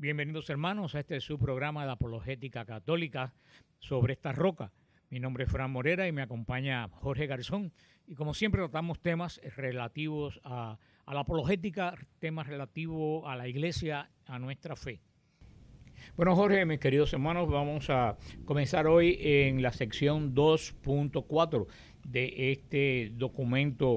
Bienvenidos hermanos a este es su programa de apologética católica sobre esta roca. Mi nombre es Fran Morera y me acompaña Jorge Garzón. Y como siempre tratamos temas relativos a la apologética, temas relativos a la iglesia, a nuestra fe. Bueno Jorge, mis queridos hermanos, vamos a comenzar hoy en la sección 2.4 de este documento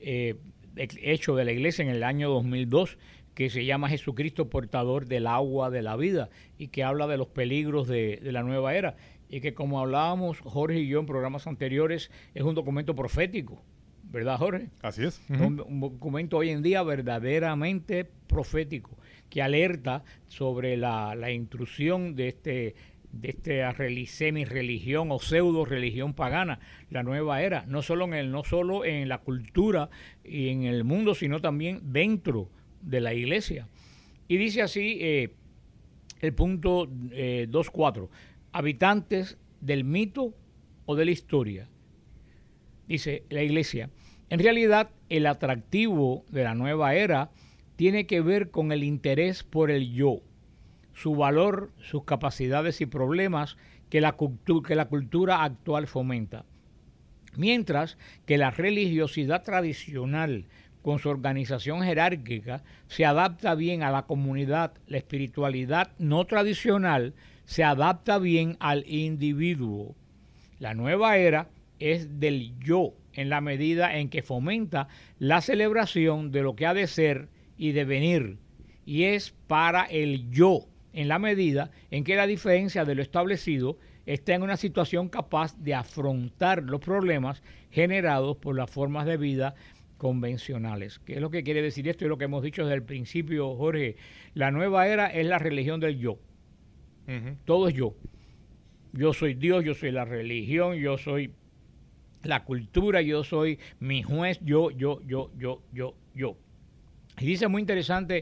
hecho de la iglesia en el año 2002, que se llama Jesucristo portador del agua de la vida y que habla de los peligros de la nueva era y que, como hablábamos Jorge y yo en programas anteriores, es un documento profético, ¿verdad Jorge? Así es. Un documento hoy en día verdaderamente profético que alerta sobre la intrusión de esta semi-religión o pseudo-religión pagana, la nueva era, no solo en la cultura y en el mundo, sino también dentro de la iglesia. Y dice así el punto 2.4, habitantes del mito o de la historia. Dice la iglesia, en realidad el atractivo de la nueva era tiene que ver con el interés por el yo, su valor, sus capacidades y problemas que la cultura actual fomenta. Mientras que la religiosidad tradicional, con su organización jerárquica, se adapta bien a la comunidad, la espiritualidad no tradicional se adapta bien al individuo. La nueva era es del yo, en la medida en que fomenta la celebración de lo que ha de ser y devenir, y es para el yo, en la medida en que la diferencia de lo establecido está en una situación capaz de afrontar los problemas generados por las formas de vida convencionales. ¿Qué es lo que quiere decir esto? Y lo que hemos dicho desde el principio, Jorge. La nueva era es la religión del yo. Todo es yo. Yo soy Dios, yo soy la religión, yo soy la cultura, yo soy mi juez, yo. Y dice muy interesante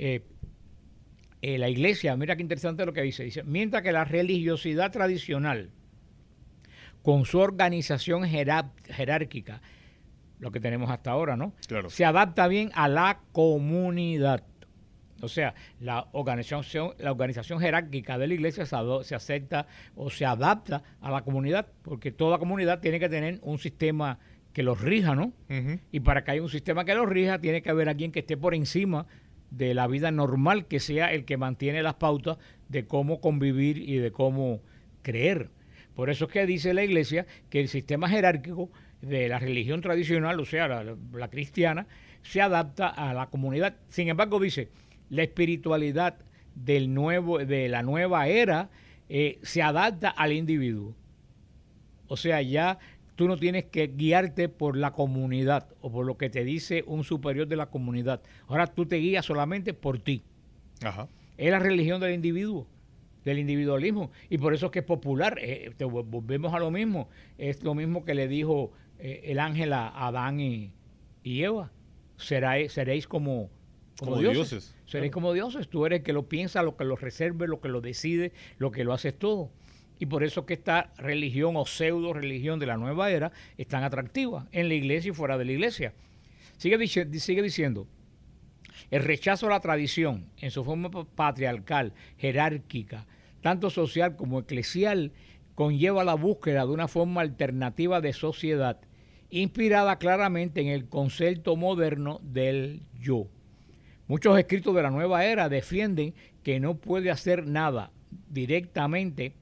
la iglesia, mira qué interesante lo que dice. Dice, mientras que la religiosidad tradicional, con su organización jerárquica, lo que tenemos hasta ahora, ¿no? Claro. Se adapta bien a la comunidad. O sea, la organización jerárquica de la iglesia se acepta o se adapta a la comunidad, porque toda comunidad tiene que tener un sistema que los rija, ¿no? Y para que haya un sistema que los rija, tiene que haber alguien que esté por encima de la vida normal, que sea el que mantiene las pautas de cómo convivir y de cómo creer. Por eso es que dice la iglesia que el sistema jerárquico de la religión tradicional, o sea, la cristiana, se adapta a la comunidad. Sin embargo, dice, la espiritualidad de la nueva era se adapta al individuo. O sea, ya tú no tienes que guiarte por la comunidad o por lo que te dice un superior de la comunidad. Ahora tú te guías solamente por ti. Ajá. Es la religión del individuo, del individualismo. Y por eso es que es popular. Volvemos a lo mismo. Es lo mismo que le dijo el ángel a Adán y Eva. Seréis como dioses. Seréis como dioses. Tú eres el que lo piensa, lo que lo reserve, lo que lo decide, lo que lo haces todo. Y por eso que esta religión o pseudo religión de la nueva era es tan atractiva en la iglesia y fuera de la iglesia. Sigue diciendo, el rechazo a la tradición en su forma patriarcal, jerárquica, tanto social como eclesial, conlleva la búsqueda de una forma alternativa de sociedad, inspirada claramente en el concepto moderno del yo. Muchos escritos de la nueva era defienden que no se puede hacer nada directamente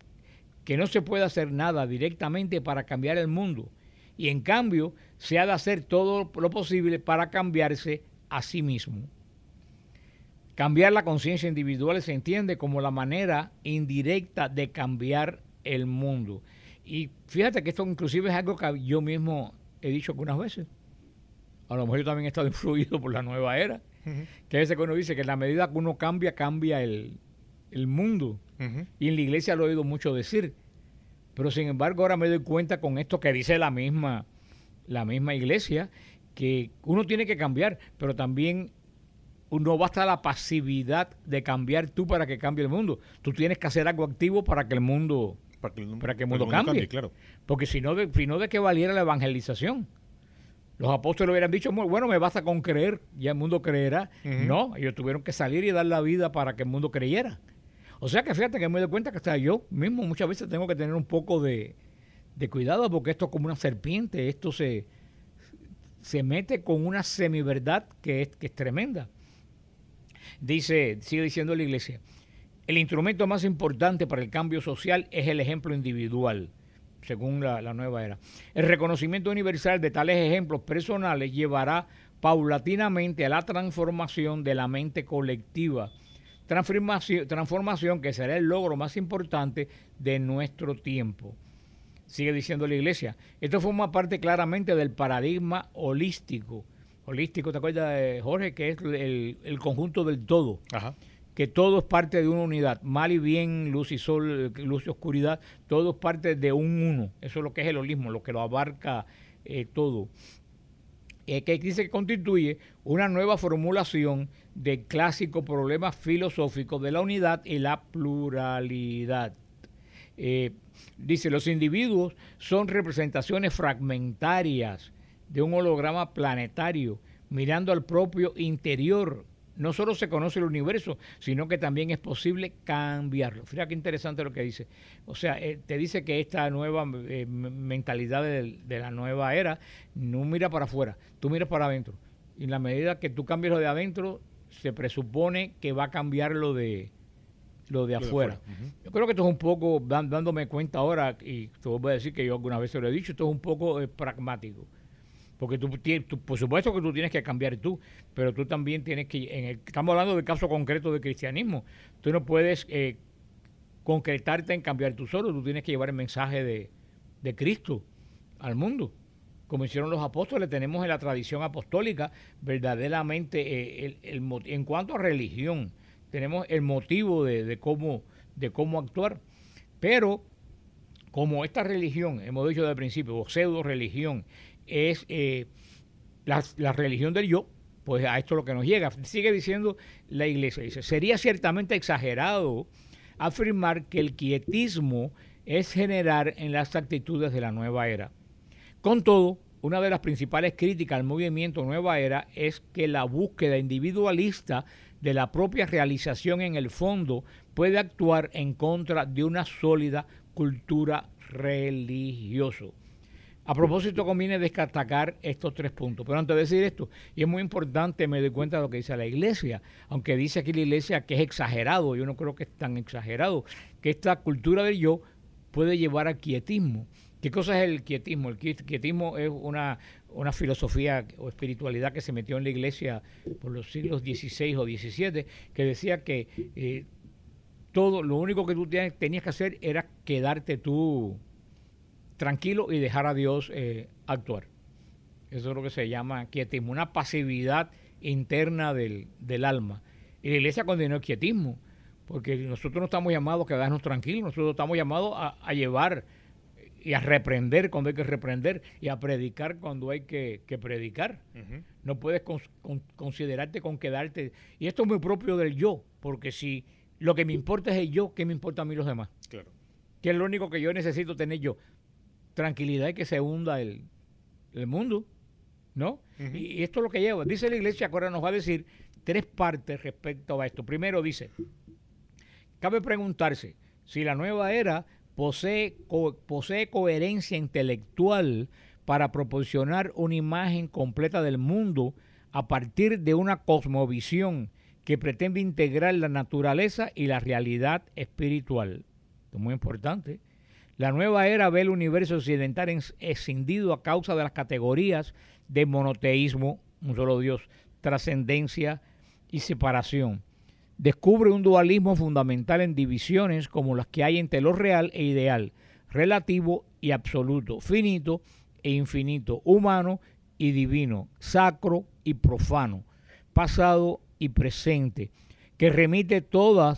para cambiar el mundo, y en cambio se ha de hacer todo lo posible para cambiarse a sí mismo. Cambiar la conciencia individual se entiende como la manera indirecta de cambiar el mundo. Y fíjate que esto inclusive es algo que yo mismo he dicho algunas veces. A lo mejor yo también he estado influido por la nueva era. Que a veces uno dice que en la medida que uno cambia el mundo. Y en la iglesia lo he oído mucho decir. Pero sin embargo ahora me doy cuenta con esto que dice la misma iglesia, que uno tiene que cambiar, pero también no basta la pasividad de cambiar tú para que cambie el mundo. Tú tienes que hacer algo activo para que el mundo cambie. Claro. Porque si no, ¿de qué valiera la evangelización? Los apóstoles hubieran dicho, bueno, me basta con creer, ya el mundo creerá. No, ellos tuvieron que salir y dar la vida para que el mundo creyera. O sea que fíjate que me doy cuenta que hasta yo mismo muchas veces tengo que tener un poco de cuidado, porque esto es como una serpiente, esto se mete con una semiverdad que es tremenda. Sigue diciendo la Iglesia, el instrumento más importante para el cambio social es el ejemplo individual, según la nueva era. El reconocimiento universal de tales ejemplos personales llevará paulatinamente a la transformación de la mente colectiva, transformación que será el logro más importante de nuestro tiempo. Sigue diciendo la Iglesia, esto forma parte claramente del paradigma holístico. Holístico, ¿te acuerdas, Jorge? Que es el conjunto del todo. Ajá. Que todo es parte de una unidad. Mal y bien, luz y sol, luz y oscuridad, todo es parte de un uno. Eso es lo que es el holismo, lo que lo abarca todo. Que dice que constituye una nueva formulación del clásico problema filosófico de la unidad y la pluralidad. Dice, los individuos son representaciones fragmentarias de un holograma planetario, mirando al propio interior. No solo se conoce el universo, sino que también es posible cambiarlo. Fíjate qué interesante lo que dice. O sea, te dice que esta nueva mentalidad de la nueva era no mira para afuera, tú miras para adentro. Y en la medida que tú cambies lo de adentro, se presupone que va a cambiar lo de afuera. Uh-huh. Yo creo que esto es un poco, dándome cuenta ahora, y te voy a decir que yo algunas veces lo he dicho, esto es un poco pragmático. Porque tú, por supuesto que tú tienes que cambiar tú, pero tú también tienes que, estamos hablando del caso concreto del cristianismo, tú no puedes concretarte en cambiar tú solo, tú tienes que llevar el mensaje de Cristo al mundo. Como hicieron los apóstoles, tenemos en la tradición apostólica verdaderamente, en cuanto a religión, tenemos el motivo de cómo actuar, pero como esta religión, hemos dicho desde el principio, o pseudo religión, es la religión del yo, pues a esto es lo que nos llega. Sigue diciendo la Iglesia, dice, sería ciertamente exagerado afirmar que el quietismo es generar en las actitudes de la nueva era. Con todo, una de las principales críticas al movimiento Nueva Era es que la búsqueda individualista de la propia realización en el fondo puede actuar en contra de una sólida cultura religiosa. A propósito, conviene destacar estos 3 puntos. Pero antes de decir esto, y es muy importante, me doy cuenta de lo que dice la Iglesia, aunque dice aquí la Iglesia que es exagerado, yo no creo que es tan exagerado, que esta cultura del yo puede llevar al quietismo. ¿Qué cosa es el quietismo? El quietismo es una filosofía o espiritualidad que se metió en la Iglesia por los siglos XVI o XVII, que decía que lo único que tú tenías que hacer era quedarte tú tranquilo y dejar a Dios actuar. Eso es lo que se llama quietismo, una pasividad interna del alma. Y la Iglesia condenó el quietismo, porque nosotros no estamos llamados a quedarnos tranquilos, nosotros estamos llamados a llevar y a reprender cuando hay que reprender y a predicar cuando hay que predicar. Uh-huh. No puedes considerarte con quedarte. Y esto es muy propio del yo, porque si lo que me importa es el yo, ¿qué me importa a mí los demás? Claro. ¿Qué es lo único que yo necesito tener yo? Tranquilidad y que se hunda el mundo, ¿no? Uh-huh. Y esto es lo que lleva. Dice la Iglesia, ahora nos va a decir 3 partes respecto a esto. Primero dice, cabe preguntarse si la nueva era posee coherencia intelectual para proporcionar una imagen completa del mundo a partir de una cosmovisión que pretende integrar la naturaleza y la realidad espiritual. Esto es muy importante. La nueva era ve el universo occidental escindido a causa de las categorías de monoteísmo, un solo Dios, trascendencia y separación. Descubre un dualismo fundamental en divisiones como las que hay entre lo real e ideal, relativo y absoluto, finito e infinito, humano y divino, sacro y profano, pasado y presente, que remite todo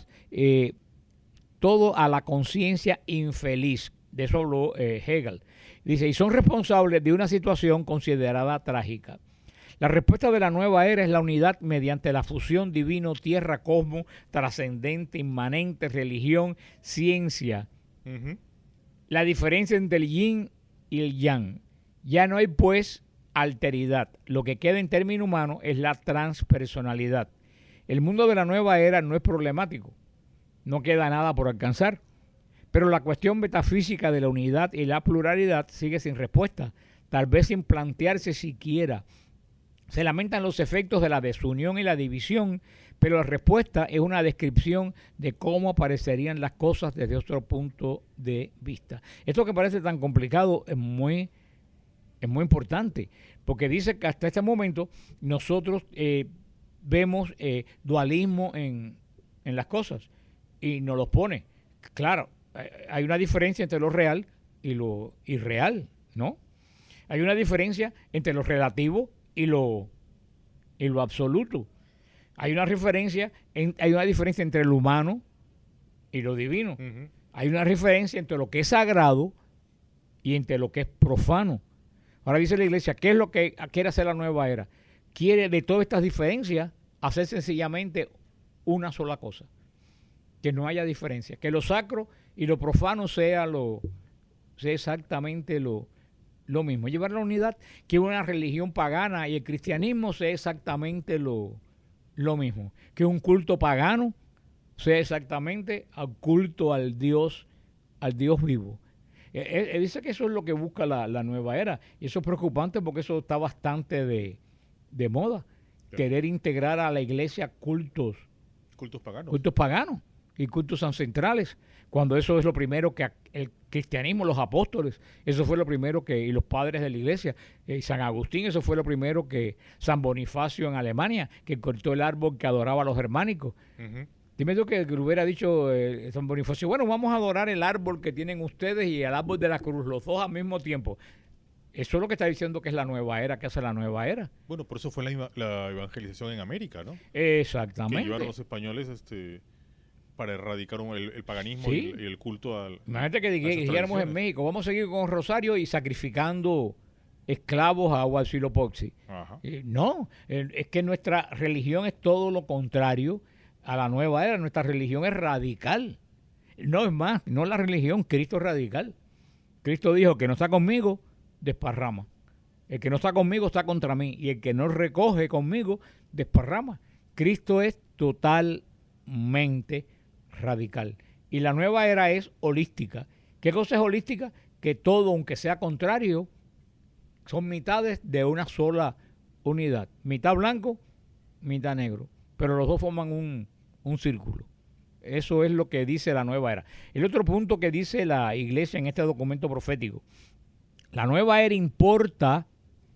a la conciencia infeliz. De eso habló Hegel. Dice, y son responsables de una situación considerada trágica. La respuesta de la nueva era es la unidad mediante la fusión divino, tierra, cosmos, trascendente, inmanente, religión, ciencia. Uh-huh. La diferencia entre el yin y el yang. Ya no hay, pues, alteridad. Lo que queda en términos humanos es la transpersonalidad. El mundo de la nueva era no es problemático. No queda nada por alcanzar. Pero la cuestión metafísica de la unidad y la pluralidad sigue sin respuesta, tal vez sin plantearse siquiera. Se lamentan los efectos de la desunión y la división, pero la respuesta es una descripción de cómo aparecerían las cosas desde otro punto de vista. Esto que parece tan complicado es muy importante, porque dice que hasta este momento nosotros vemos dualismo en las cosas y nos los pone. Claro, hay una diferencia entre lo real y lo irreal, ¿no? Hay una diferencia entre lo relativo y lo absoluto. Hay una diferencia entre lo humano y lo divino. Uh-huh. Hay una diferencia entre lo que es sagrado y entre lo que es profano. Ahora dice la iglesia, ¿qué es lo que quiere hacer la nueva era? Quiere de todas estas diferencias hacer sencillamente una sola cosa. Que no haya diferencia. Que lo sacro y lo profano sea exactamente lo mismo. Llevar la unidad, que una religión pagana y el cristianismo sea exactamente lo mismo. Que un culto pagano sea exactamente al culto al Dios vivo. Dice que eso es lo que busca la nueva era. Y eso es preocupante porque eso está bastante de moda. Claro. Querer integrar a la iglesia cultos paganos y cultos ancestrales, cuando eso es lo primero que el cristianismo, los apóstoles, eso fue lo primero y los padres de la iglesia, San Agustín, eso fue lo primero que San Bonifacio en Alemania, que cortó el árbol que adoraba a los germánicos. Uh-huh. Dime tú que hubiera dicho San Bonifacio, bueno, vamos a adorar el árbol que tienen ustedes y el árbol de la cruz, los dos al mismo tiempo. Eso es lo que está diciendo que es la nueva era, que hace la nueva era. Bueno, por eso fue la evangelización en América, ¿no? Exactamente. Que llevaron los españoles para erradicar el paganismo, ¿sí? y el culto al... Imagínate que dijéramos en México, vamos a seguir con Rosario y sacrificando esclavos a Huitzilopochtli. No, es que nuestra religión es todo lo contrario a la nueva era. Nuestra religión es radical. No es más, no la religión, Cristo es radical. Cristo dijo que no está conmigo, desparrama. El que no está conmigo está contra mí. Y el que no recoge conmigo, desparrama. Cristo es totalmente radical. Y la nueva era es holística. ¿Qué cosa es holística? Que todo, aunque sea contrario, son mitades de una sola unidad. Mitad blanco, mitad negro. Pero los dos forman un círculo. Eso es lo que dice la nueva era. El otro punto que dice la iglesia en este documento profético. La nueva era importa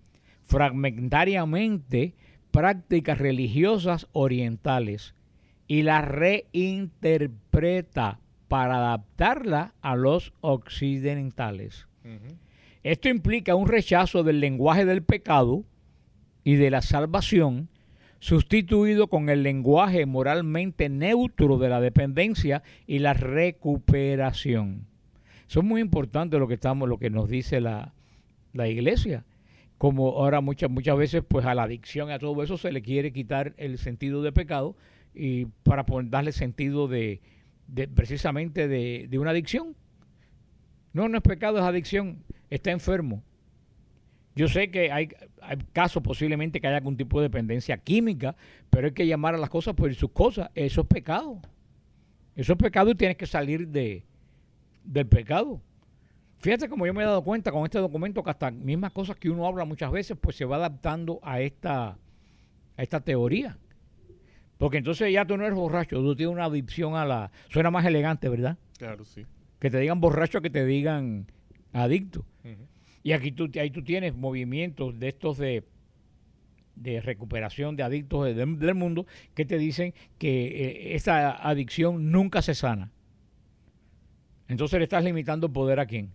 fragmentariamente prácticas religiosas orientales y las reinterpreta para adaptarla a los occidentales. Uh-huh. Esto implica un rechazo del lenguaje del pecado y de la salvación, sustituido con el lenguaje moralmente neutro de la dependencia y la recuperación. Eso es muy importante lo que nos dice la iglesia. Como ahora muchas veces pues a la adicción, a todo eso se le quiere quitar el sentido de pecado y para darle sentido precisamente de una adicción. No es pecado, es adicción. Está enfermo. Yo sé que hay casos posiblemente que haya algún tipo de dependencia química, pero hay que llamar a las cosas por sus cosas. Eso es pecado. Eso es pecado y tienes que salir del pecado. Fíjate como yo me he dado cuenta con este documento que hasta mismas cosas que uno habla muchas veces pues se va adaptando a esta teoría. Porque entonces ya tú no eres borracho, tú tienes una adicción suena más elegante, ¿verdad? Claro, sí. Que te digan borracho que te digan adicto. Uh-huh. Y ahí tú tienes movimientos de estos de recuperación de adictos del mundo que te dicen que esa adicción nunca se sana. Entonces le estás limitando el poder ¿a quién?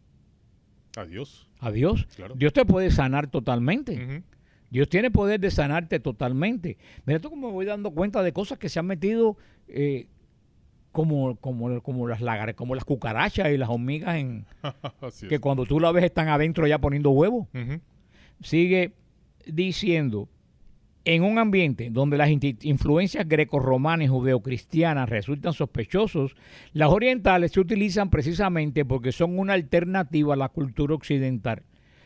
A Dios. A Dios. Claro. Dios te puede sanar totalmente. Uh-huh. Dios tiene poder de sanarte totalmente. Mira tú como me voy dando cuenta de cosas que se han metido como las cucarachas y las hormigas que cuando tú la ves están adentro ya poniendo huevos. Uh-huh. Sigue diciendo, en un ambiente donde las influencias grecorromanas y judeocristianas resultan sospechosos, las orientales se utilizan precisamente porque son una alternativa a la cultura occidental.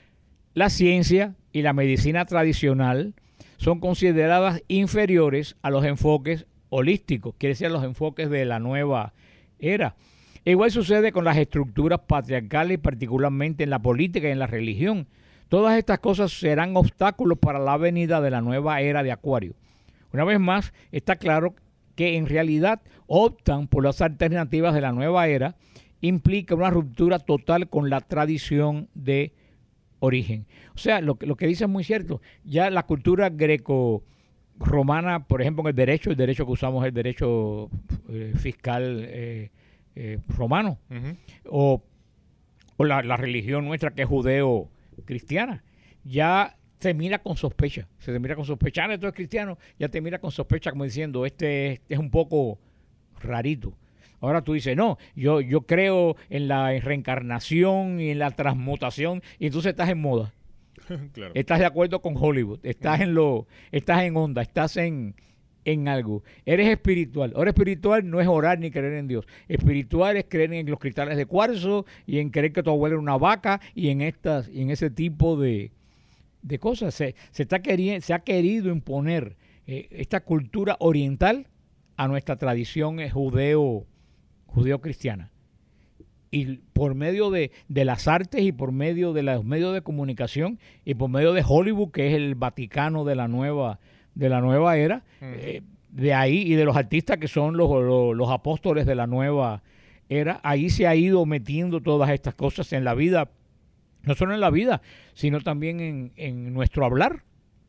la ciencia y la medicina tradicional son consideradas inferiores a los enfoques holísticos, quiere decir a los enfoques de la nueva era. Igual sucede con las estructuras patriarcales, particularmente en la política y en la religión. Todas estas cosas serán obstáculos para la venida de la nueva era de Acuario. Una vez más, está claro que en realidad optan por las alternativas de la nueva era, implica una ruptura total con la tradición de origen. O sea, lo que dice es muy cierto. Ya la cultura greco-romana, por ejemplo, en el derecho que usamos es el derecho fiscal romano, o la religión nuestra que es judeo-cristiana, ya se mira con sospecha. Se mira con sospecha. Esto es cristiano, ya te mira con sospecha como diciendo, este es un poco rarito. Ahora tú dices, no, yo creo en la reencarnación y en la transmutación, y entonces estás en moda. Claro. Estás de acuerdo con Hollywood, estás en onda, estás en algo. Eres espiritual. Ahora espiritual no es orar ni creer en Dios. Espiritual es creer en los cristales de cuarzo y en creer que tu abuelo era una vaca y en ese tipo de cosas. Se ha querido imponer esta cultura oriental a nuestra tradición judeo-cristiana. Y por medio de las artes y por medio de los medios de comunicación y por medio de Hollywood, que es el Vaticano de la nueva era, de ahí, y de los artistas que son los apóstoles de la nueva era, ahí se ha ido metiendo todas estas cosas en la vida, no solo en la vida, sino también en nuestro hablar,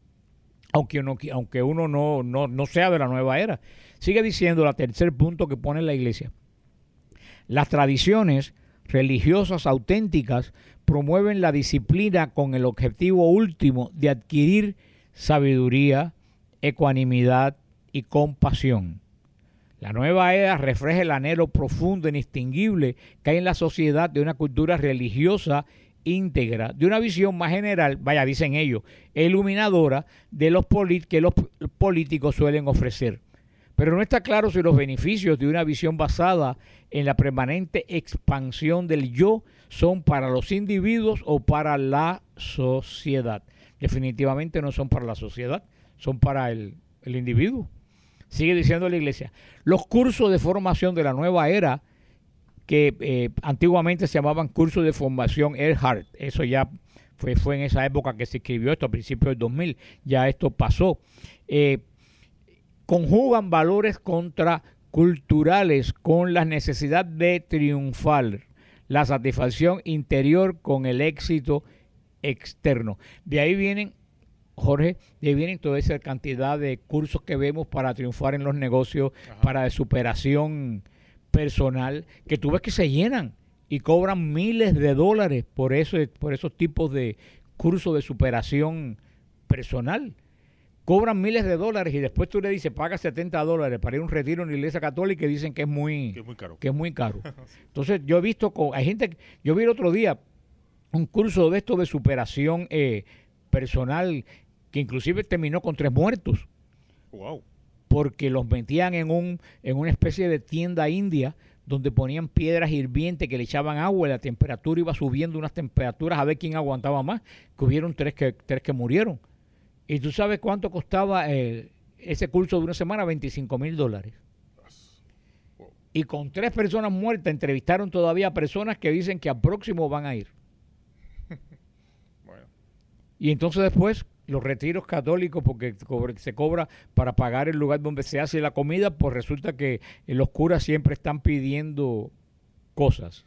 aunque uno no sea de la nueva era. Sigue diciendo el tercer punto que pone la Iglesia. Las tradiciones religiosas auténticas promueven la disciplina con el objetivo último de adquirir sabiduría, ecuanimidad y compasión. La nueva era refleja el anhelo profundo e indistinguible que hay en la sociedad de una cultura religiosa íntegra, de una visión más general, dicen ellos, iluminadora de que los políticos suelen ofrecer. Pero no está claro si los beneficios de una visión basada en la permanente expansión del yo son para los individuos o para la sociedad. Definitivamente no son para la sociedad, son para el individuo. Sigue diciendo la Iglesia. Los cursos de formación de la nueva era, que antiguamente se llamaban cursos de formación Erhard, eso ya fue en esa época que se escribió esto, a principios del 2000, ya esto pasó. Conjugan valores contraculturales con la necesidad de triunfar, la satisfacción interior con el éxito externo. De ahí vienen, Jorge, toda esa cantidad de cursos que vemos para triunfar en los negocios, para de superación personal, que tú ves que se llenan y cobran miles de dólares por esos tipos de cursos de superación personal. Cobran miles de dólares y después tú le dices, paga $70 para ir a un retiro en la Iglesia Católica y dicen que es muy caro. Entonces yo he visto, yo vi el otro día un curso de esto de superación personal que inclusive terminó con 3 muertos. Wow. Porque los metían en una especie de tienda india donde ponían piedras hirvientes que le echaban agua y la temperatura iba subiendo unas temperaturas a ver quién aguantaba más. Que hubieron 3 que murieron. ¿Y tú sabes cuánto costaba ese curso de una semana? $25,000. Wow. Y con 3 personas muertas entrevistaron todavía a personas que dicen que al próximo van a ir. Bueno. Y entonces después los retiros católicos, porque se cobra para pagar el lugar donde se hace la comida, pues resulta que los curas siempre están pidiendo cosas.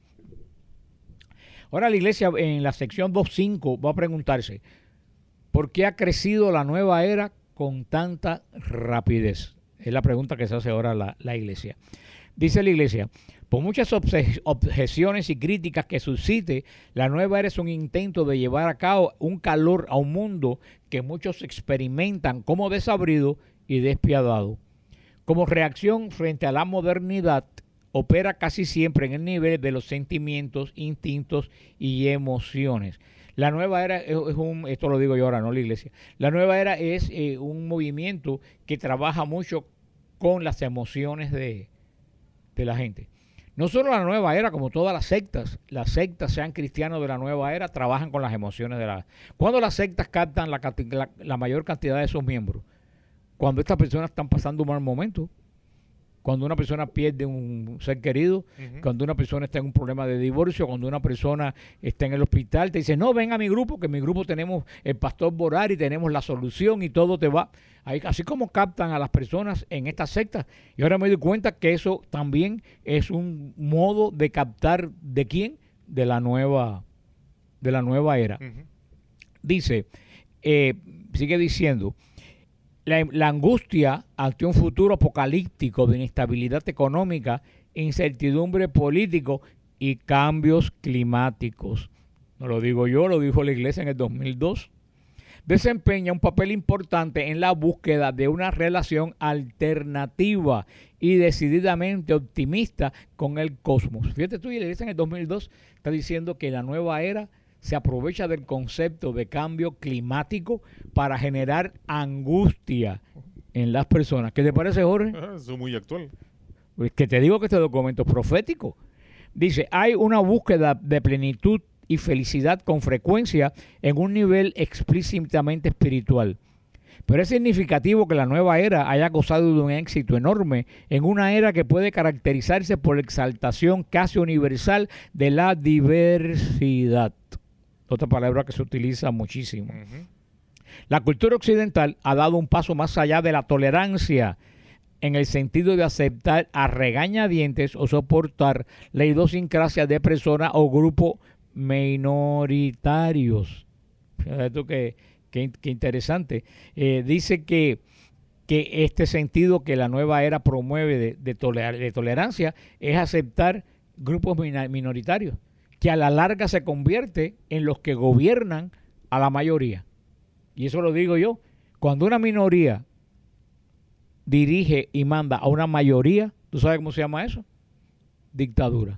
Ahora la Iglesia en la sección 2.5 va a preguntarse, ¿por qué ha crecido la nueva era con tanta rapidez? Es la pregunta que se hace ahora la Iglesia. Dice la Iglesia, por muchas objeciones y críticas que suscite, la nueva era es un intento de llevar a cabo un calor a un mundo que muchos experimentan como desabrido y despiadado. Como reacción frente a la modernidad, opera casi siempre en el nivel de los sentimientos, instintos y emociones. La nueva era esto lo digo yo ahora, no la Iglesia. La nueva era es un movimiento que trabaja mucho con las emociones de la gente. No solo la nueva era, como todas las sectas, sean cristianos de la nueva era, trabajan con las emociones de la... Cuando las sectas captan la mayor cantidad de sus miembros, cuando estas personas están pasando un mal momento, cuando una persona pierde un ser querido, cuando una persona está en un problema de divorcio, cuando una persona está en el hospital, te dice, no, ven a mi grupo, que en mi grupo tenemos el pastor Borar y tenemos la solución y todo te va. Así como captan a las personas en estas sectas. Y ahora me doy cuenta que eso también es un modo de captar, ¿de quién? De la nueva era. Dice, sigue diciendo, la angustia ante un futuro apocalíptico de inestabilidad económica, incertidumbre político y cambios climáticos. No lo digo yo, lo dijo la Iglesia en el 2002. Desempeña un papel importante en la búsqueda de una relación alternativa y decididamente optimista con el cosmos. Fíjate tú, y la Iglesia en el 2002 está diciendo que la nueva era se aprovecha del concepto de cambio climático para generar angustia en las personas. ¿Qué te parece, Jorge? Eso es muy actual. Pues que te digo que este documento es profético. Dice, hay una búsqueda de plenitud y felicidad con frecuencia en un nivel explícitamente espiritual. Pero es significativo que la nueva era haya gozado de un éxito enorme en una era que puede caracterizarse por la exaltación casi universal de la diversidad. Otra palabra que se utiliza muchísimo. La cultura occidental ha dado un paso más allá de la tolerancia en el sentido de aceptar a regañadientes o soportar la idiosincrasia de personas o grupos minoritarios. Esto que interesante. Dice que este sentido que la nueva era promueve de tolerancia es aceptar grupos minoritarios, que a la larga se convierte en los que gobiernan a la mayoría. Y eso lo digo yo. Cuando una minoría dirige y manda a una mayoría, ¿tú sabes cómo se llama eso? Dictadura.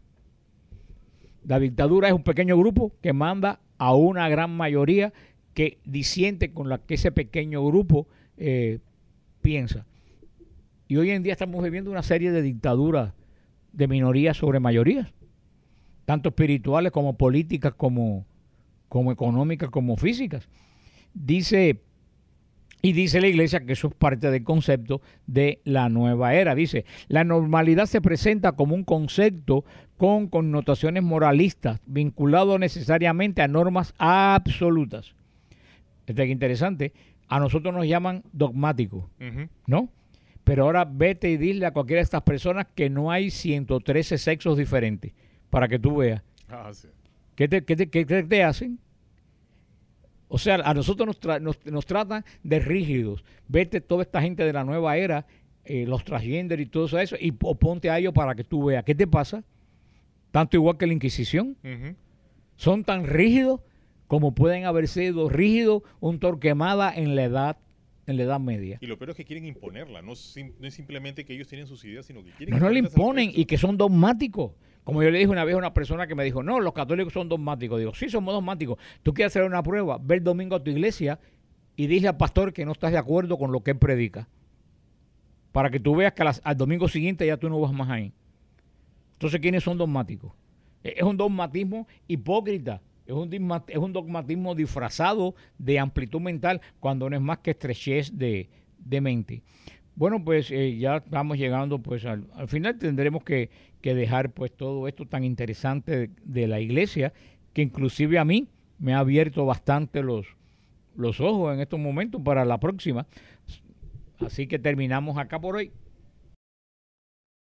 La dictadura es un pequeño grupo que manda a una gran mayoría que disiente con la que ese pequeño grupo piensa. Y hoy en día estamos viviendo una serie de dictaduras de minorías sobre mayorías, tanto espirituales como políticas, como económicas, como físicas. Dice la Iglesia que eso es parte del concepto de la nueva era. Dice, la normalidad se presenta como un concepto con connotaciones moralistas, vinculado necesariamente a normas absolutas. Esto es interesante. A nosotros nos llaman dogmáticos, ¿no? Pero ahora vete y dile a cualquiera de estas personas que no hay 113 sexos diferentes, para que tú veas. Sí. ¿Qué te hacen? O sea, a nosotros nos tratan de rígidos. Vete toda esta gente de la nueva era, los transgender y todo eso, y ponte a ellos para que tú veas. ¿Qué te pasa? Tanto igual que la Inquisición. Son tan rígidos como pueden haber sido rígidos un Torquemada en la Edad Media. Y lo peor es que quieren imponerla. No es simplemente que ellos tienen sus ideas, sino que quieren... No la imponen y que son dogmáticos. Como yo le dije una vez a una persona que me dijo, no, los católicos son dogmáticos. Digo, sí, somos dogmáticos. Tú quieres hacer una prueba, ve el domingo a tu iglesia y dile al pastor que no estás de acuerdo con lo que él predica. Para que tú veas que al domingo siguiente ya tú no vas más ahí. Entonces, ¿quiénes son dogmáticos? Es un dogmatismo hipócrita. Es un dogmatismo disfrazado de amplitud mental cuando no es más que estrechez de mente. Bueno, pues ya estamos llegando pues al final. Tendremos que dejar pues todo esto tan interesante de la iglesia, que inclusive a mí me ha abierto bastante los ojos en estos momentos para la próxima. Así que terminamos acá por hoy.